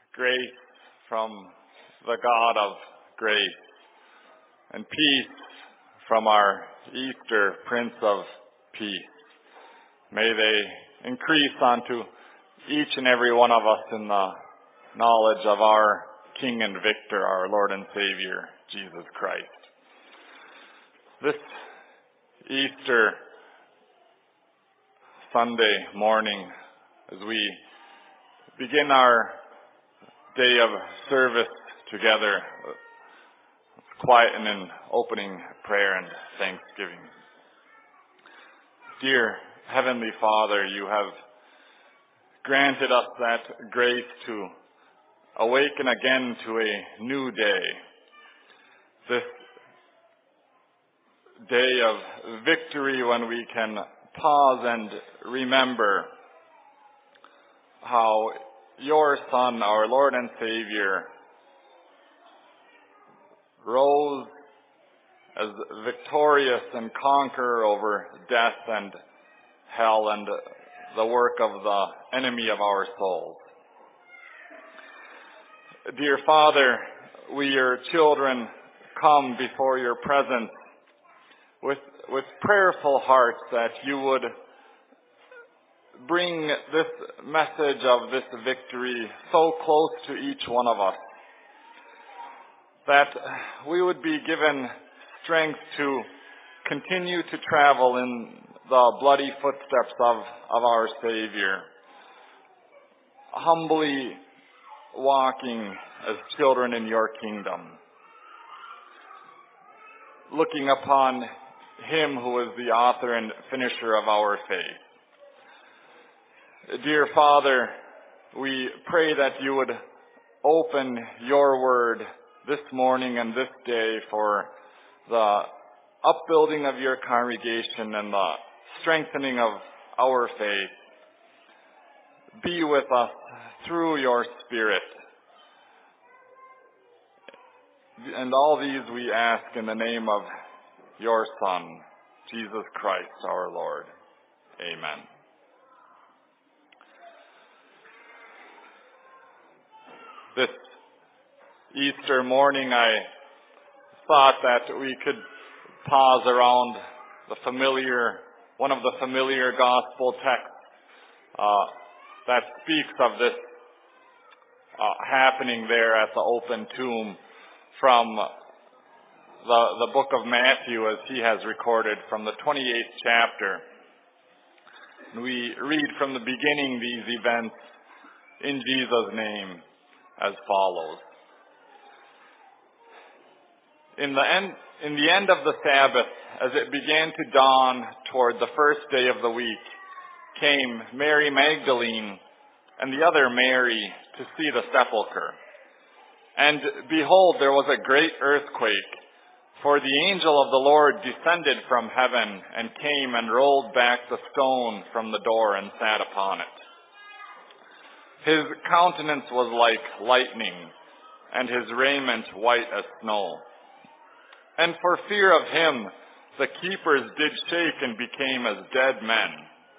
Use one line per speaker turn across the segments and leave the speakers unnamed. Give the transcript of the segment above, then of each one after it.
Grace from the God of grace, and peace from our Easter Prince of Peace. May they increase unto each and every one of us in the knowledge of our King and Victor, our Lord and Savior, Jesus Christ. This Easter Sunday morning, as we begin our day of service together, quiet and an opening prayer and thanksgiving. Dear Heavenly Father, you have granted us that grace to awaken again to a new day. This day of victory when we can pause and remember how your Son, our Lord and Savior, rose as victorious and conqueror over death and hell and the work of the enemy of our souls. Dear Father, we, your children, come before your presence with prayerful hearts that you would bring this message of this victory so close to each one of us, that we would be given strength to continue to travel in the bloody footsteps of our Savior, humbly walking as children in your kingdom, looking upon him who is the author and finisher of our faith. Dear Father, we pray that you would open your word this morning and this day for the upbuilding of your congregation and the strengthening of our faith. Be with us through your Spirit. And all these we ask in the name of your Son, Jesus Christ our Lord. Amen. This Easter morning, I thought that we could pause around one of the familiar gospel texts that speaks of this happening there at the open tomb from the book of Matthew, as he has recorded from the 28th chapter. We read from the beginning these events in Jesus' name as follows. In the end of the Sabbath, as it began to dawn toward the first day of the week, came Mary Magdalene and the other Mary to see the sepulchre. And behold, there was a great earthquake, for the angel of the Lord descended from heaven and came and rolled back the stone from the door and sat upon it. His countenance was like lightning, and his raiment white as snow. And for fear of him, the keepers did shake and became as dead men.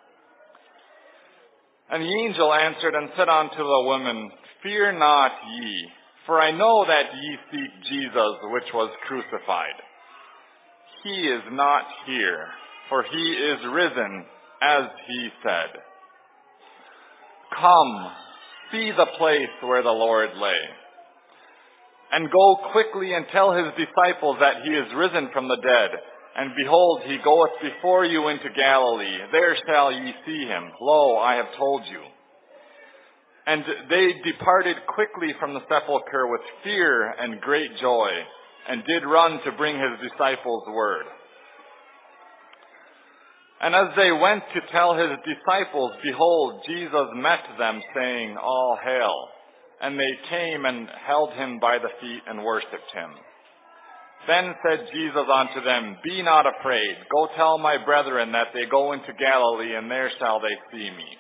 And the angel answered and said unto the women, Fear not ye, for I know that ye seek Jesus, which was crucified. He is not here, for he is risen, as he said. Come, see the place where the Lord lay. And go quickly and tell his disciples that he is risen from the dead. And behold, he goeth before you into Galilee. There shall ye see him. Lo, I have told you. And they departed quickly from the sepulchre with fear and great joy, and did run to bring his disciples word. And as they went to tell his disciples, behold, Jesus met them, saying, All hail. And they came and held him by the feet and worshipped him. Then said Jesus unto them, Be not afraid. Go tell my brethren that they go into Galilee, and there shall they see me.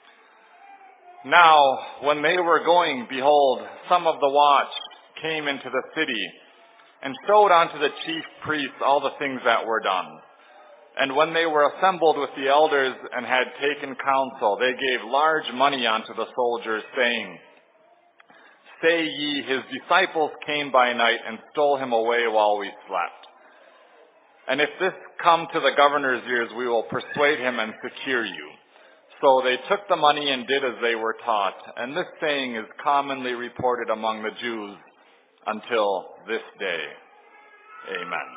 Now, when they were going, behold, some of the watch came into the city, and showed unto the chief priests all the things that were done. And when they were assembled with the elders and had taken counsel, they gave large money unto the soldiers, saying, say ye, his disciples came by night and stole him away while we slept. And if this come to the governor's ears, we will persuade him and secure you. So they took the money and did as they were taught. And this saying is commonly reported among the Jews until this day. Amen.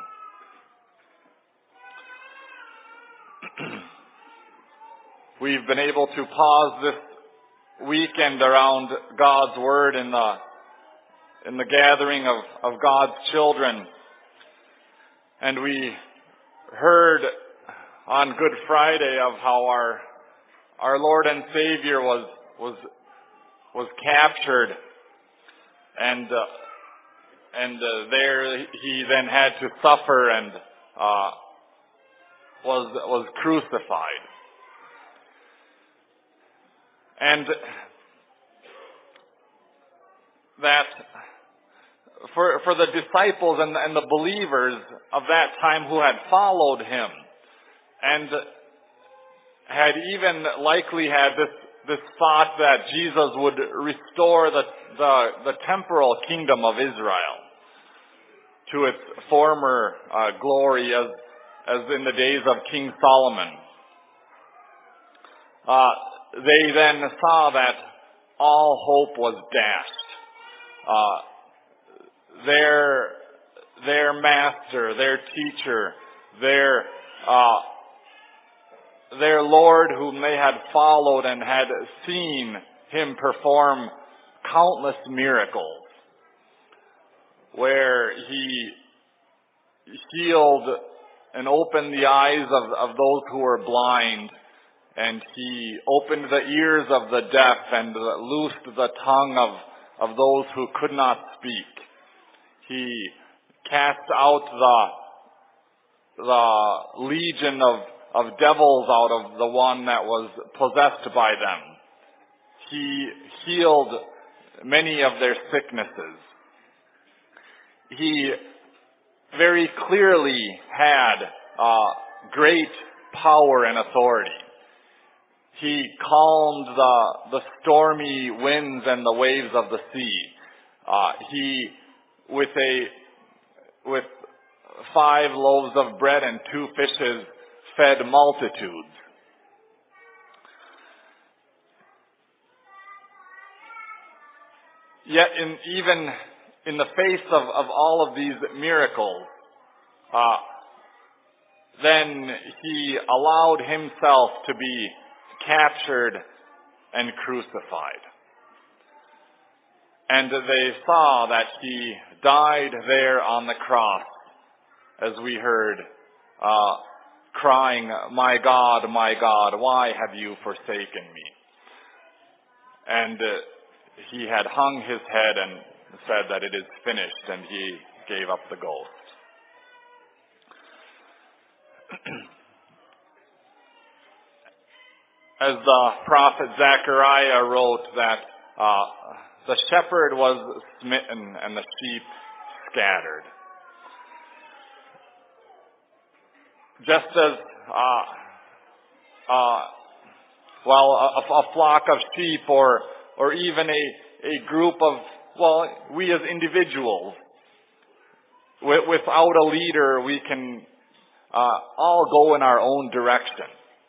We've been able to pause this weekend around God's Word in the gathering of God's children. And we heard on Good Friday of how our Lord and Savior was captured, and there he then had to suffer and was crucified. And that for the disciples and the believers of that time who had followed him and had even likely had this thought that Jesus would restore the temporal kingdom of Israel to its former glory as in the days of King Solomon. They then saw that all hope was dashed. Their master, their teacher, their Lord whom they had followed and had seen him perform countless miracles, where he healed and opened the eyes of those who were blind, and he opened the ears of the deaf and loosed the tongue of those who could not speak. He cast out the legion of devils out of the one that was possessed by them. He healed many of their sicknesses. He very clearly had great power and authority. He calmed the stormy winds and the waves of the sea. He, with 5 loaves of bread and 2 fishes, fed multitudes. Yet, even in the face of all of these miracles, then he allowed himself to be captured and crucified. And they saw that he died there on the cross, as we heard, crying, my God, why have you forsaken me?" And he had hung his head and said that it is finished, and he gave up the ghost. As the prophet Zechariah wrote that the shepherd was smitten and the sheep scattered. Just as a flock of sheep or even a group of, we as individuals, without a leader, we can all go in our own direction.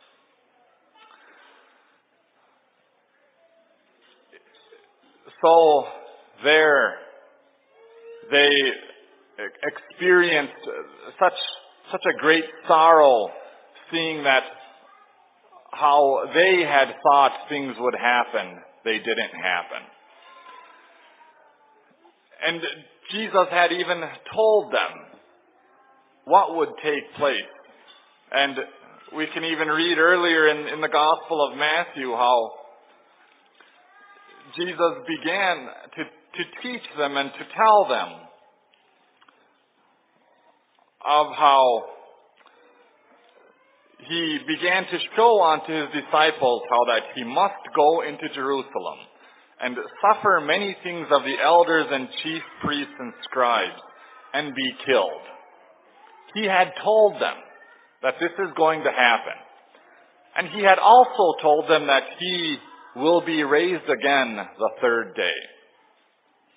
So there, they experienced such a great sorrow, seeing that how they had thought things would happen, they didn't happen. And Jesus had even told them what would take place. And we can even read earlier in the Gospel of Matthew how Jesus began to teach them and to tell them of how he began to show unto his disciples how that he must go into Jerusalem and suffer many things of the elders and chief priests and scribes and be killed. He had told them that this is going to happen. And he had also told them that he will be raised again the 3rd day.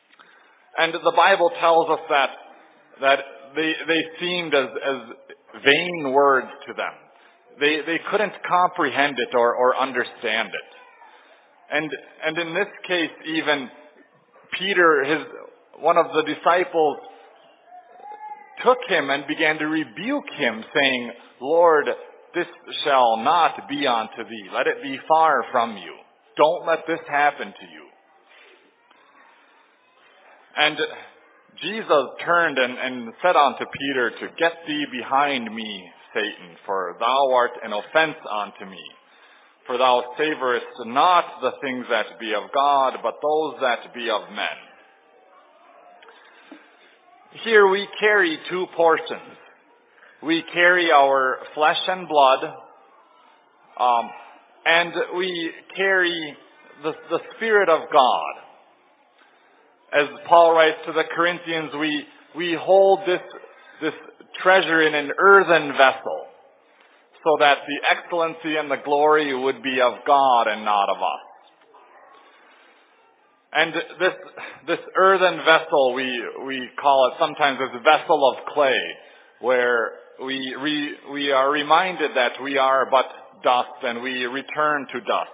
And the Bible tells us that they seemed as vain words to them. They couldn't comprehend it or understand it. And in this case, even Peter, one of the disciples, took him and began to rebuke him, saying, "Lord, this shall not be unto thee. Let it be far from you. Don't let this happen to you." And Jesus turned and said unto Peter, to "Get thee behind me, Satan, for thou art an offense unto me. For thou savorest not the things that be of God, but those that be of men." Here we carry two portions. We carry our flesh and blood, and we carry the Spirit of God. As Paul writes to the Corinthians, we hold this treasure in an earthen vessel, so that the excellency and the glory would be of God and not of us. And this earthen vessel, we call it sometimes as a vessel of clay, where we are reminded that we are but dust and we return to dust.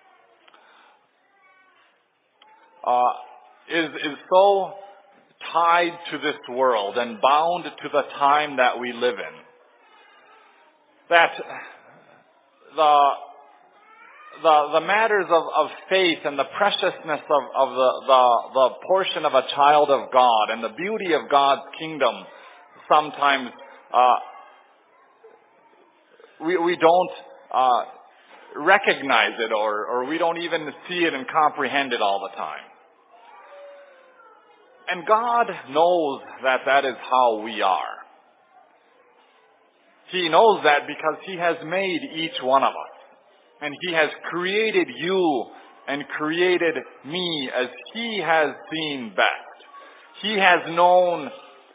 Is so tied to this world and bound to the time that we live in, that the matters of faith and the preciousness of the portion of a child of God and the beauty of God's kingdom, sometimes we don't recognize it, or we don't even see it and comprehend it all the time. And God knows that is how we are. He knows that because He has made each one of us. And He has created you and created me as He has seen best. He has known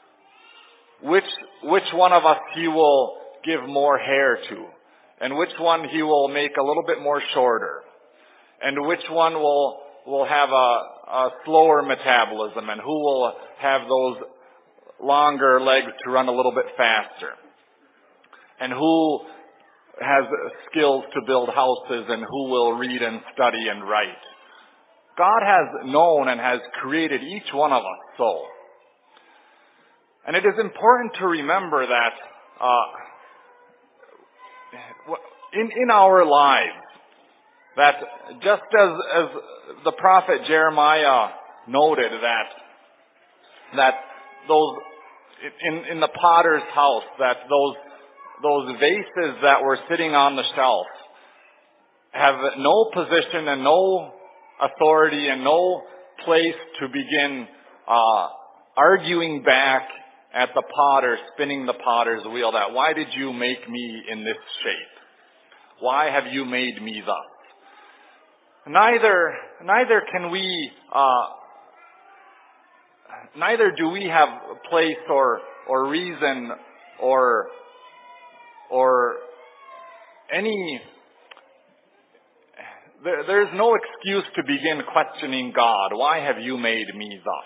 which one of us He will give more hair to, and which one He will make a little bit more shorter, and which one will have a slower metabolism, and who will have those longer legs to run a little bit faster, and who has skills to build houses, and who will read and study and write. God has known and has created each one of us so. And it is important to remember that in our lives, that just as the prophet Jeremiah noted that those in the potter's house, that those vases that were sitting on the shelf have no position and no authority and no place to begin arguing back at the potter, spinning the potter's wheel, that why did you make me in this shape? Why have you made me thus? Neither can we, neither do we have place or reason or any, there's no excuse to begin questioning God. Why have you made me thus?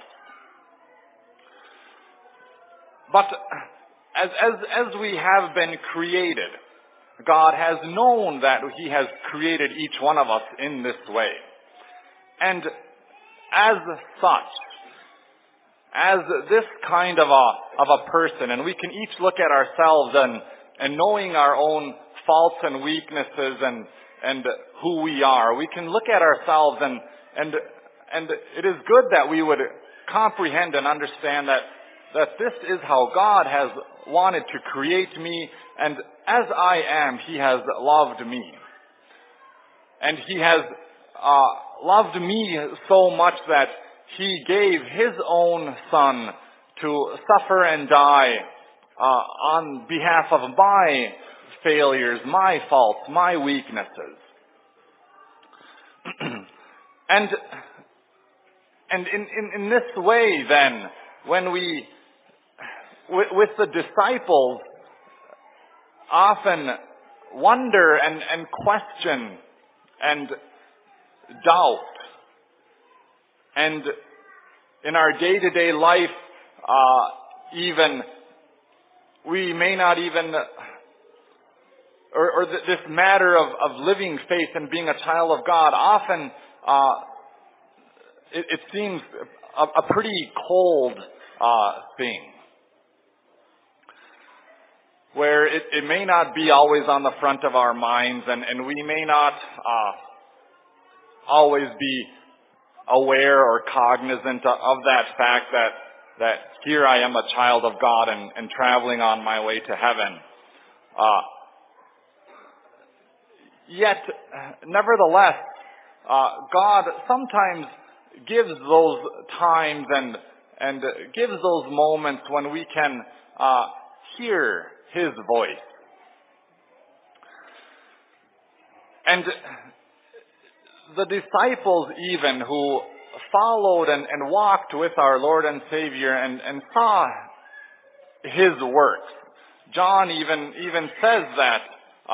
But as we have been created, God has known that He has created each one of us in this way. And as such, as this kind of a person, and we can each look at ourselves and knowing our own faults and weaknesses and who we are, we can look at ourselves and it is good that we would comprehend and understand that this is how God has wanted to create me, and as I am, He has loved me. And He has loved me so much that He gave His own Son to suffer and die on behalf of my failures, my faults, my weaknesses. And in this way, then, when we, with the disciples, often wonder and question and doubt and in our day-to-day life, even, we may not even, this matter of living faith and being a child of God, often it seems a pretty cold thing, where it may not be always on the front of our minds, and we may not always be aware or cognizant of that fact that here I am a child of God and traveling on my way to heaven. Yet, nevertheless, God sometimes gives those times and gives those moments when we can hear His voice. And the disciples even who followed and walked with our Lord and Savior and saw His works. John even says that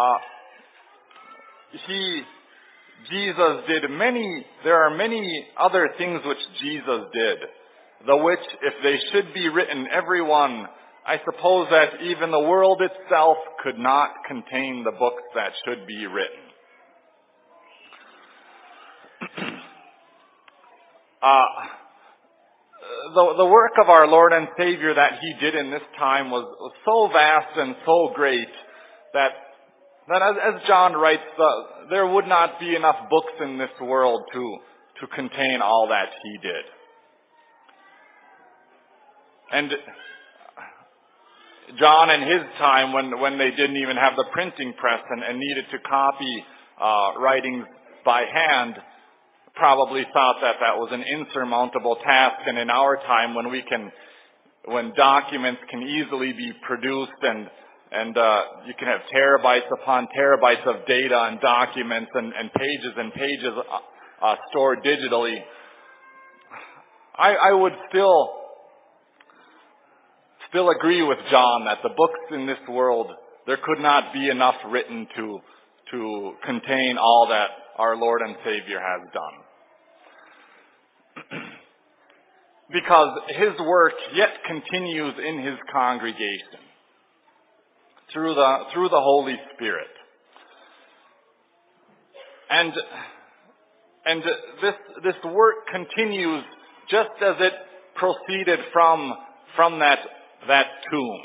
Jesus did there are many other things which Jesus did, the which, if they should be written, every one, I suppose that even the world itself could not contain the books that should be written. The work of our Lord and Savior that He did in this time was so vast and so great that as John writes, there would not be enough books in this world to contain all that He did. And John in his time, when they didn't even have the printing press and needed to copy writings by hand, probably thought that was an insurmountable task. And in our time, when documents can easily be produced and you can have terabytes upon terabytes of data and documents and pages stored digitally, I would still agree with John that the books in this world, there could not be enough written to contain all that our Lord and Savior has done. Because His work yet continues in His congregation through the Holy Spirit. And this work continues just as it proceeded from that tomb.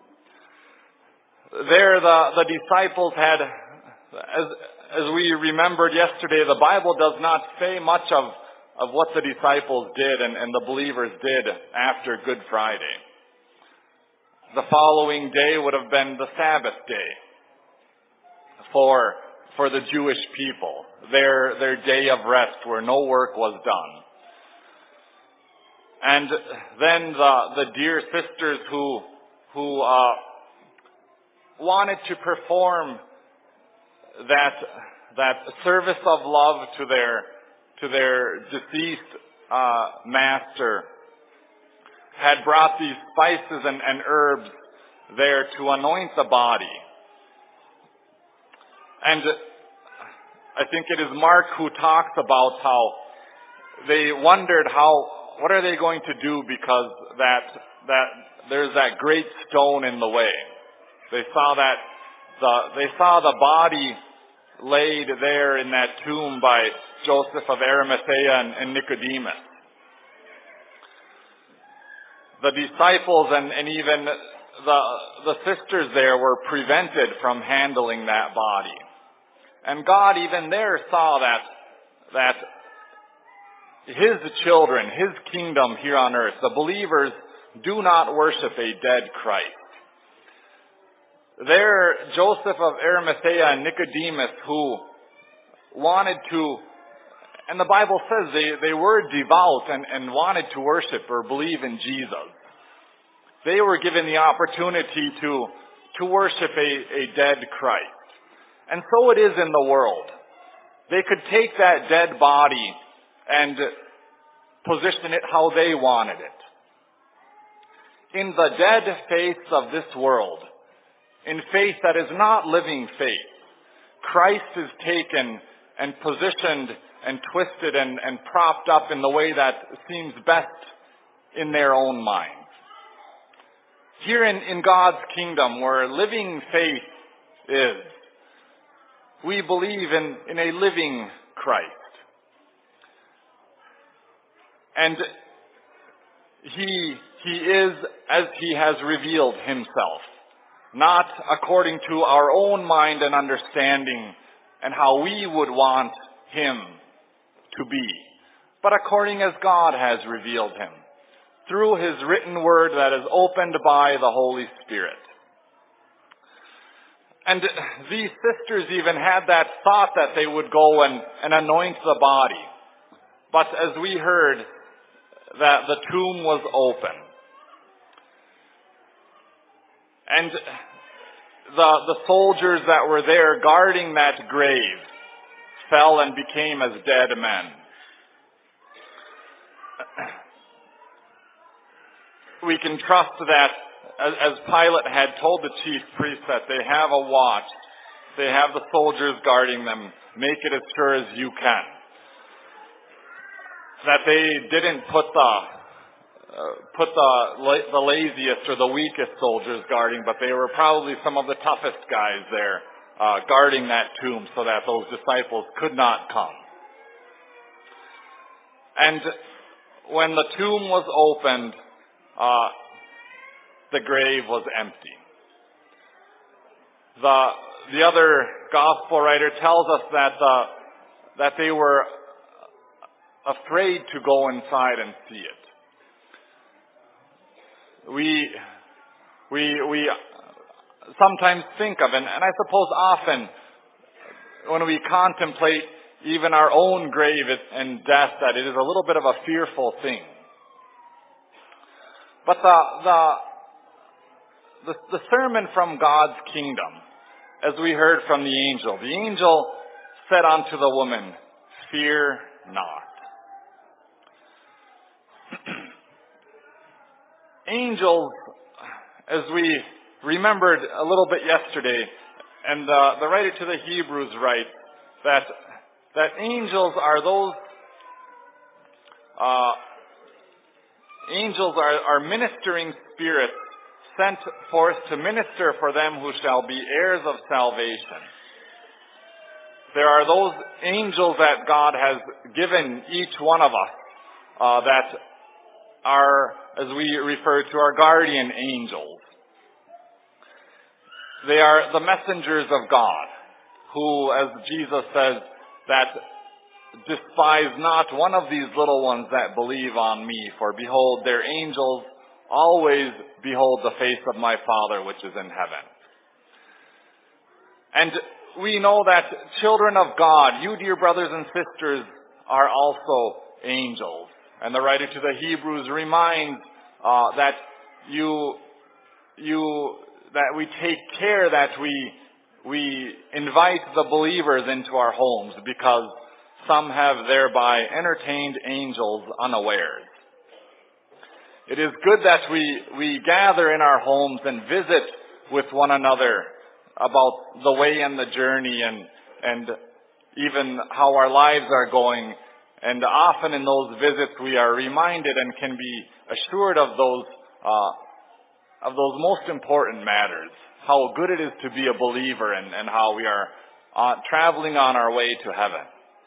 There the disciples had, as we remembered yesterday, the Bible does not say much of what the disciples did and the believers did after Good Friday. The following day would have been the Sabbath day for the Jewish people, their day of rest where no work was done. And then the dear sisters who wanted to perform that service of love to their deceased master had brought these spices and herbs there to anoint the body. And I think it is Mark who talks about how they wondered what are they going to do because that there's that great stone in the way. They saw the body laid there in that tomb by Joseph of Arimathea and Nicodemus. The disciples and even the sisters there were prevented from handling that body. And God even there saw that His children, His kingdom here on earth, the believers, do not worship a dead Christ. There, Joseph of Arimathea and Nicodemus, who wanted to, and the Bible says they were devout and wanted to worship or believe in Jesus. They were given the opportunity to worship a dead Christ. And so it is in the world. They could take that dead body and position it how they wanted it. In the dead faith of this world, in faith that is not living faith, Christ is taken and positioned and twisted and propped up in the way that seems best in their own minds. Here in God's kingdom, where living faith is, we believe in a living Christ. And He is as He has revealed Himself, not according to our own mind and understanding and how we would want Him to be, but according as God has revealed Him, through His written word that is opened by the Holy Spirit. And these sisters even had that thought that they would go and anoint the body. But as we heard, that the tomb was open. And the soldiers that were there guarding that grave fell and became as dead men. We can trust that, as Pilate had told the chief priests, that they have a watch, they have the soldiers guarding them, make it as sure as you can. That they didn't put the laziest or the weakest soldiers guarding, but they were probably some of the toughest guys there guarding that tomb so that those disciples could not come. And when the tomb was opened, the grave was empty. The other gospel writer tells us that they were afraid to go inside and see it. We sometimes think of, and I suppose often when we contemplate even our own grave and death, that it is a little bit of a fearful thing. But the sermon from God's kingdom, as we heard from the angel said unto the woman, "Fear not." Angels, as we remembered a little bit yesterday, and the writer to the Hebrews writes that angels are those angels are ministering spirits sent forth to minister for them who shall be heirs of salvation. There are those angels that God has given each one of us that are, as we refer to, our guardian angels. They are the messengers of God, who, as Jesus says, that despise not one of these little ones that believe on me, for behold, their angels always behold the face of my Father which is in heaven. And we know that children of God, you dear brothers and sisters, are also angels. And the writer to the Hebrews reminds that that we take care that we invite the believers into our homes, because some have thereby entertained angels unawares. It is good that we gather in our homes and visit with one another about the way and the journey and even how our lives are going. And often in those visits we are reminded and can be assured of those most important matters. How good it is to be a believer and how we are traveling on our way to heaven.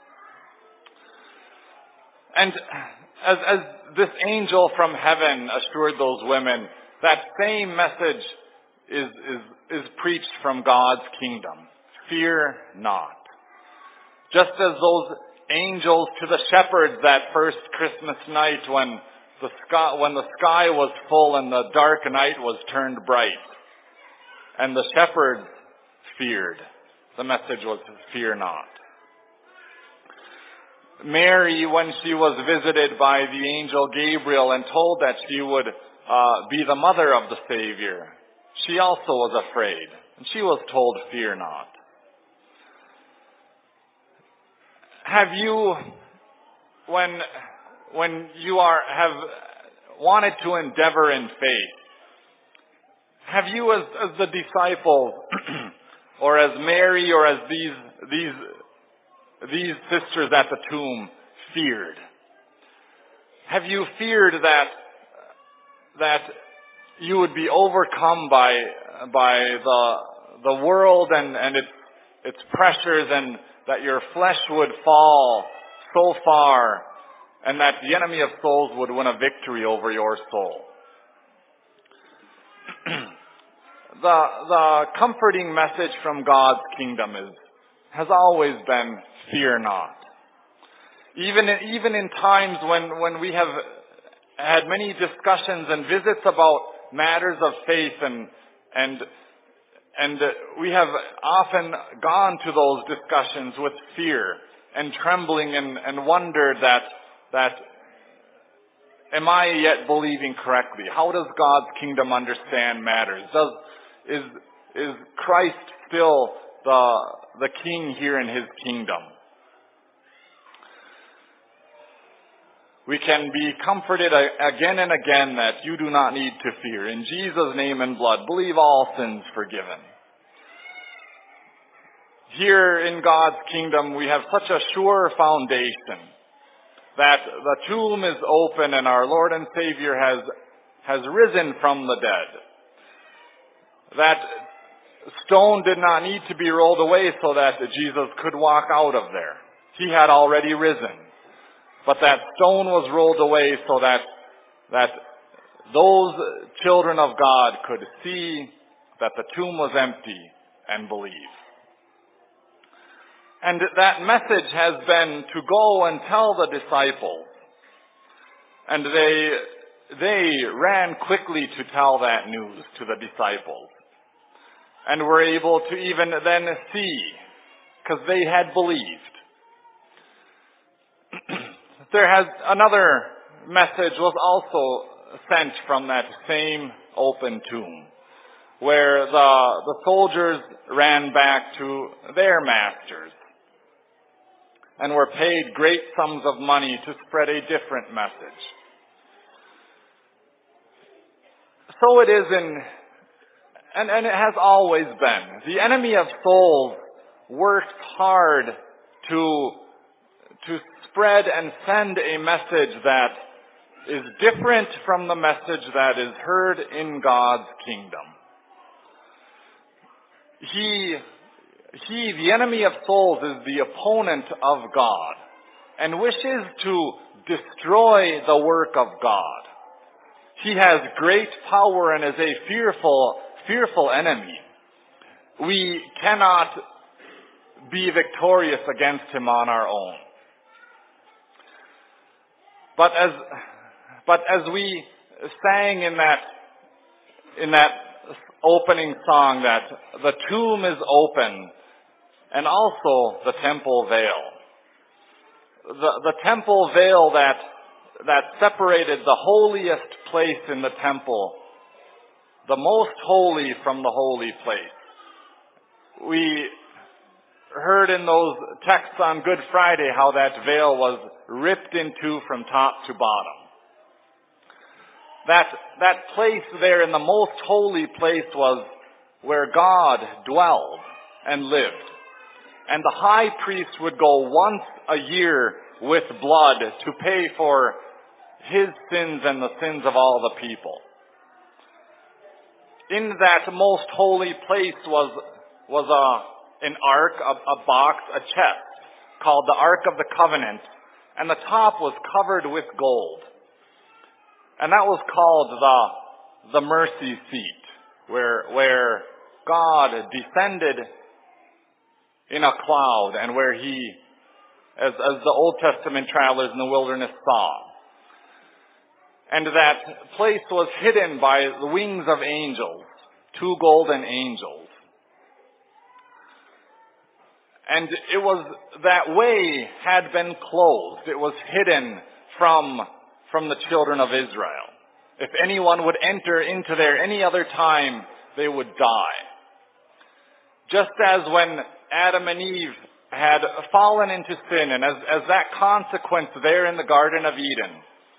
And as this angel from heaven assured those women, that same message is preached from God's kingdom. Fear not. Just as those angels to the shepherds that first Christmas night when the sky was full and the dark night was turned bright, and the shepherds feared. The message was, fear not. Mary, when she was visited by the angel Gabriel and told that she would be the mother of the Savior, she also was afraid, and she was told, fear not. Have you, when you have wanted to endeavor in faith, have you as the disciples, or as Mary, or as these sisters at the tomb feared? Have you feared that you would be overcome by the world and its pressures, and that your flesh would fall so far, and that the enemy of souls would win a victory over your soul. The comforting message from God's kingdom has always been, fear not. Even in times when we have had many discussions and visits about matters of faith, and we have often gone to those discussions with fear and trembling and wondered that am I yet believing correctly? How does God's kingdom understand matters? Is Christ still the king here in his kingdom? We can be comforted again and again that you do not need to fear. In Jesus' name and blood, believe all sins forgiven. Here in God's kingdom, we have such a sure foundation that the tomb is open and our Lord and Savior has risen from the dead. That stone did not need to be rolled away so that Jesus could walk out of there. He had already risen. But that stone was rolled away so that those children of God could see that the tomb was empty and believe. And that message has been to go and tell the disciples. And they ran quickly to tell that news to the disciples. And were able to even then see, because they had believed. There has another message was also sent from that same open tomb, where the soldiers ran back to their masters and were paid great sums of money to spread a different message. So it is and it has always been. The enemy of souls works hard to spread and send a message that is different from the message that is heard in God's kingdom. The enemy of souls, is the opponent of God and wishes to destroy the work of God. He has great power and is a fearful enemy. We cannot be victorious against him on our own. But as we sang in that opening song, that the tomb is open and also the temple veil. The temple veil that separated the holiest place in the temple, the most holy from the holy place. We heard in those texts on Good Friday how that veil was ripped in two from top to bottom. That place there in the most holy place was where God dwelled and lived. And the high priest would go once a year with blood to pay for his sins and the sins of all the people. In that most holy place was an ark, a box, a chest called the Ark of the Covenant, and the top was covered with gold. And that was called the mercy seat, where God descended in a cloud, and where he, as the Old Testament travelers in the wilderness saw. And that place was hidden by the wings of angels, 2 golden angels. And it was, that way had been closed. It was hidden from the children of Israel. If anyone would enter into there any other time, they would die. Just as when Adam and Eve had fallen into sin, and as that consequence there in the Garden of Eden,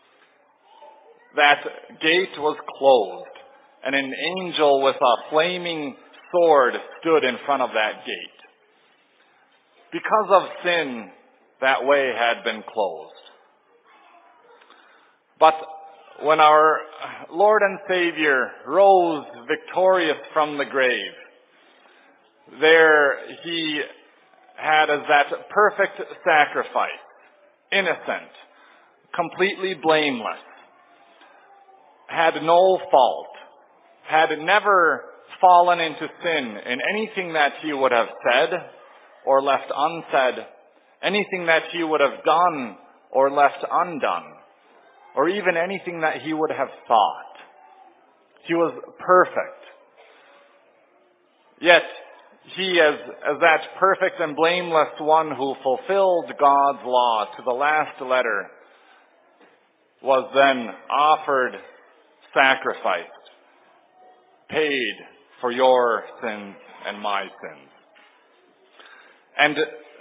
that gate was closed, and an angel with a flaming sword stood in front of that gate. Because of sin, that way had been closed. But when our Lord and Savior rose victorious from the grave, there he had as that perfect sacrifice, innocent, completely blameless, had no fault, had never fallen into sin in anything that he would have said or left unsaid, anything that he would have done or left undone, or even anything that he would have thought. He was perfect. Yet, he, as that perfect and blameless one who fulfilled God's law to the last letter, was then offered, sacrificed, paid for your sins and my sins. And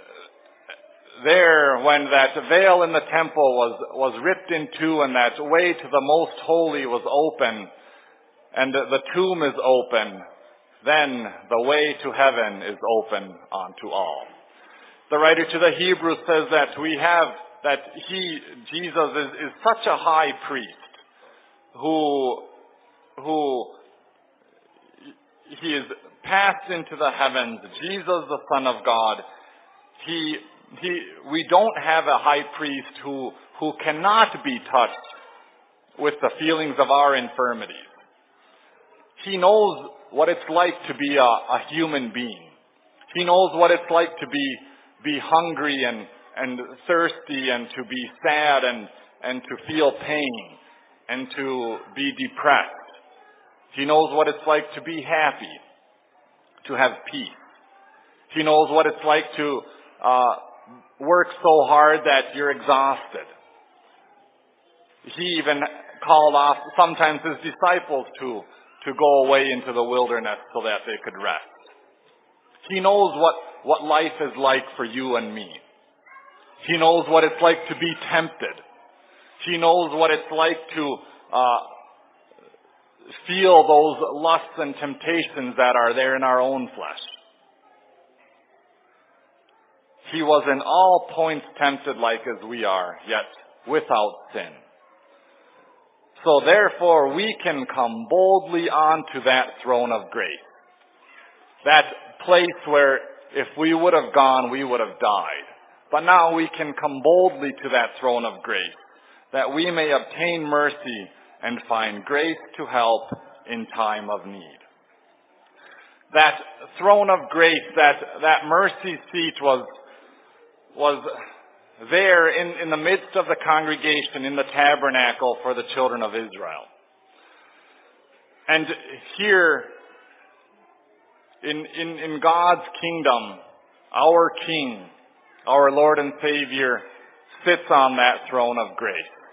there, when that veil in the temple was ripped in two and that way to the most holy was open and the tomb is open, then the way to heaven is open unto all. The writer to the Hebrews says that Jesus is such a high priest who he is passed into the heavens, Jesus the Son of God. We don't have a high priest who cannot be touched with the feelings of our infirmities. He knows what it's like to be a human being. He knows what it's like to be hungry and thirsty and to be sad and to feel pain and to be depressed. He knows what it's like to be happy, to have peace. He knows what it's like to work so hard that you're exhausted. He even called off sometimes his disciples to go away into the wilderness so that they could rest. He knows what life is like for you and me. He knows what it's like to be tempted. He knows what it's like to feel those lusts and temptations that are there in our own flesh. He was in all points tempted like as we are, yet without sin. So therefore we can come boldly onto that throne of grace. That place where if we would have gone, we would have died. But now we can come boldly to that throne of grace, that we may obtain mercy and find grace to help in time of need. That throne of grace, that mercy seat was there in the midst of the congregation in the tabernacle for the children of Israel. And here in God's kingdom, our King, our Lord and Savior, sits on that throne of grace,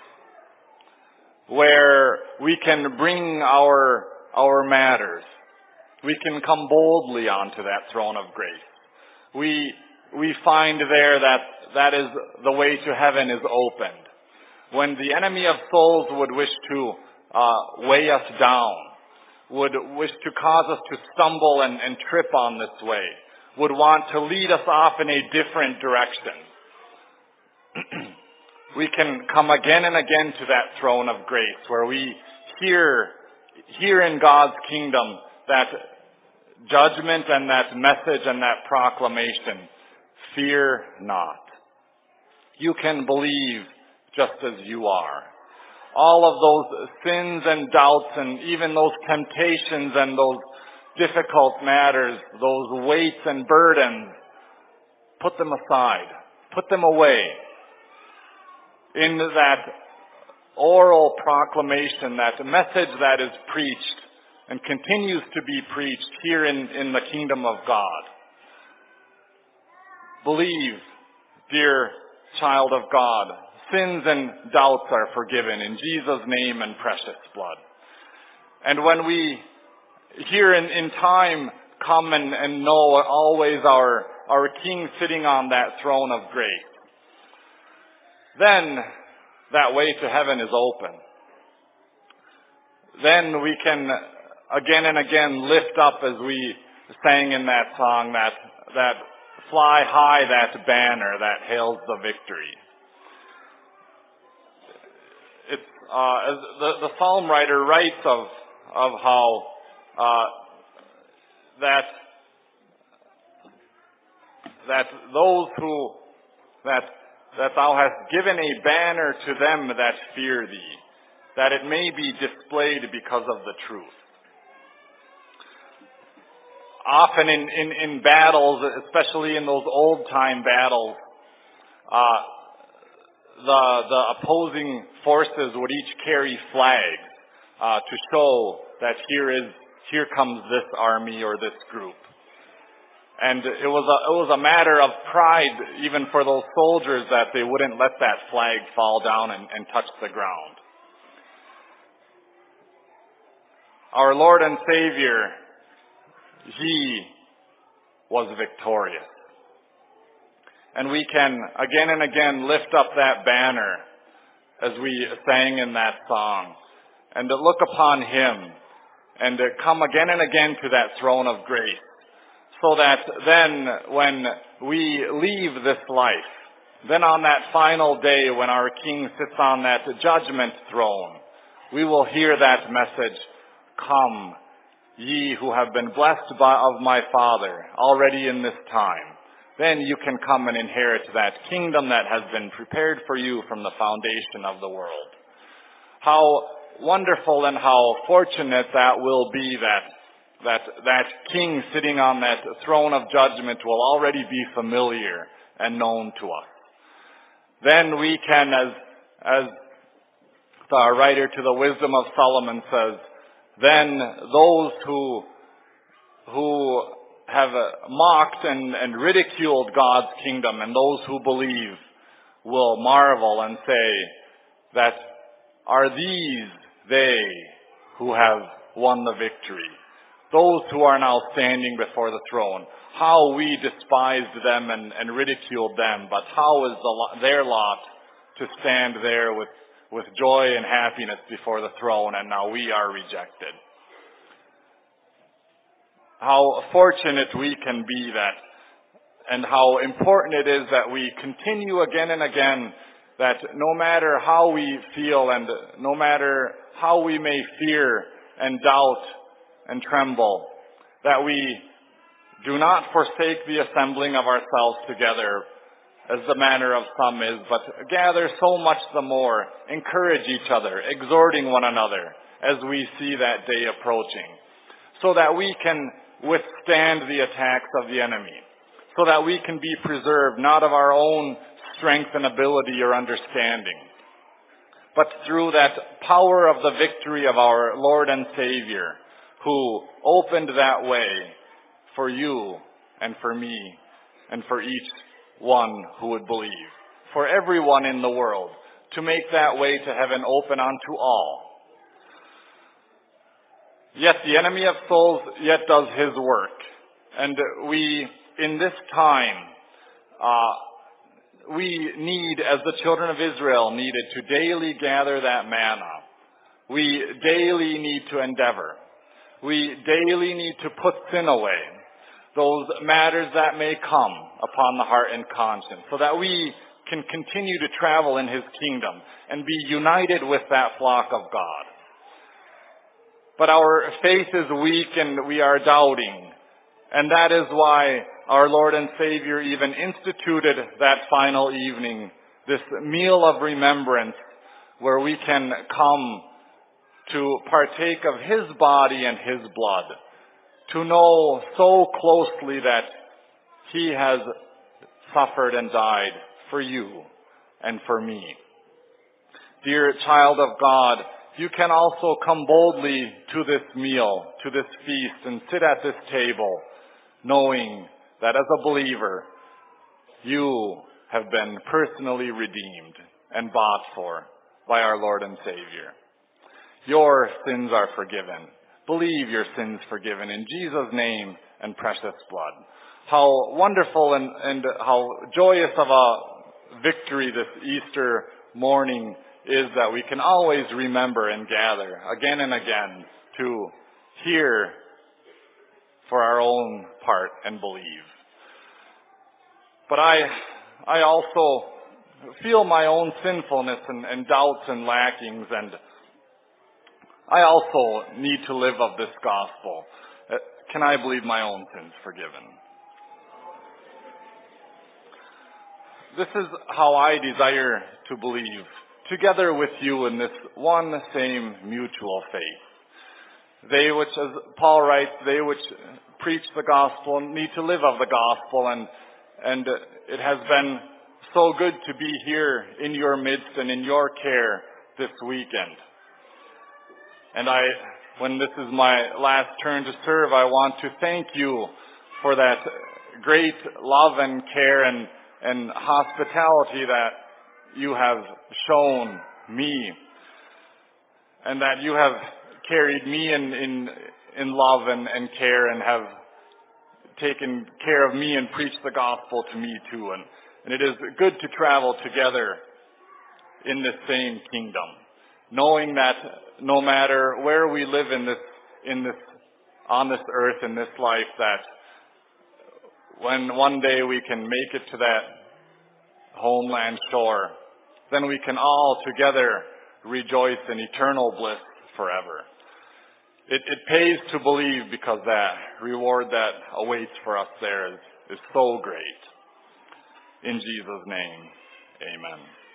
where we can bring our matters. We can come boldly onto that throne of grace. We find there that is the way to heaven is opened. When the enemy of souls would wish to weigh us down, would wish to cause us to stumble and trip on this way, would want to lead us off in a different direction, we can come again and again to that throne of grace where we hear in God's kingdom that judgment and that message and that proclamation. Fear not. You can believe just as you are. All of those sins and doubts and even those temptations and those difficult matters, those weights and burdens, put them aside. Put them away. In that oral proclamation, that message that is preached and continues to be preached here in the kingdom of God. Believe, dear child of God, sins and doubts are forgiven in Jesus' name and precious blood. And when we here in time come and know always our King sitting on that throne of grace, then that way to heaven is open. Then we can again and again lift up, as we sang in that song, that fly high that banner that hails the victory. it's as the psalm writer writes of how that those who that thou hast given a banner to them that fear thee, that it may be displayed because of the truth. Often in battles, especially in those old-time battles, the opposing forces would each carry flags to show that here comes this army or this group. And it was a matter of pride even for those soldiers that they wouldn't let that flag fall down and touch the ground. Our Lord and Savior, He was victorious. And we can again and again lift up that banner as we sang in that song and to look upon Him and to come again and again to that throne of grace, so that then when we leave this life, then on that final day when our King sits on that judgment throne, we will hear that message, "Come, ye who have been blessed of my Father already in this time. Then you can come and inherit that kingdom that has been prepared for you from the foundation of the world." How wonderful and how fortunate that will be that King sitting on that throne of judgment will already be familiar and known to us. Then we can, as the writer to the Wisdom of Solomon says, then those who have mocked and ridiculed God's kingdom and those who believe will marvel and say that are these they who have won the victory? Those who are now standing before the throne, how we despised them and ridiculed them, but how is their lot to stand there with joy and happiness before the throne, and now we are rejected. How fortunate we can be and how important it is that we continue again and again, that no matter how we feel and no matter how we may fear and doubt and tremble, that we do not forsake the assembling of ourselves together, as the manner of some is, but gather so much the more, encourage each other, exhorting one another as we see that day approaching, so that we can withstand the attacks of the enemy, so that we can be preserved not of our own strength and ability or understanding, but through that power of the victory of our Lord and Savior, who opened that way for you and for me and for each one who would believe, for everyone in the world, to make that way to heaven open unto all. Yet the enemy of souls yet does his work. And we, in this time, we need, as the children of Israel needed, to daily gather that manna. We daily need to endeavor. We daily need to put sin away, those matters that may come upon the heart and conscience, so that we can continue to travel in His kingdom and be united with that flock of God. But our faith is weak and we are doubting, and that is why our Lord and Savior even instituted that final evening, this meal of remembrance, where we can come to partake of His body and His blood, to know so closely that He has suffered and died for you and for me. Dear child of God, you can also come boldly to this meal, to this feast, and sit at this table, knowing that as a believer, you have been personally redeemed and bought for by our Lord and Savior. Your sins are forgiven. Believe your sins forgiven in Jesus' name and precious blood. How wonderful and how joyous of a victory this Easter morning is that we can always remember and gather again and again to hear for our own part and believe. But I also feel my own sinfulness and doubts and lackings, and I also need to live of this gospel. Can I believe my own sins forgiven? This is how I desire to believe, together with you in this one same mutual faith. They which, as Paul writes, they which preach the gospel need to live of the gospel, and it has been so good to be here in your midst and in your care this weekend. And when this is my last turn to serve, I want to thank you for that great love and care and hospitality that you have shown me, and that you have carried me in love and care, and have taken care of me and preached the gospel to me too. And it is good to travel together in this same kingdom, knowing that no matter where we live on this earth, in this life, that when one day we can make it to that homeland shore, then we can all together rejoice in eternal bliss forever. It pays to believe, because that reward that awaits for us there is so great. In Jesus' name, amen.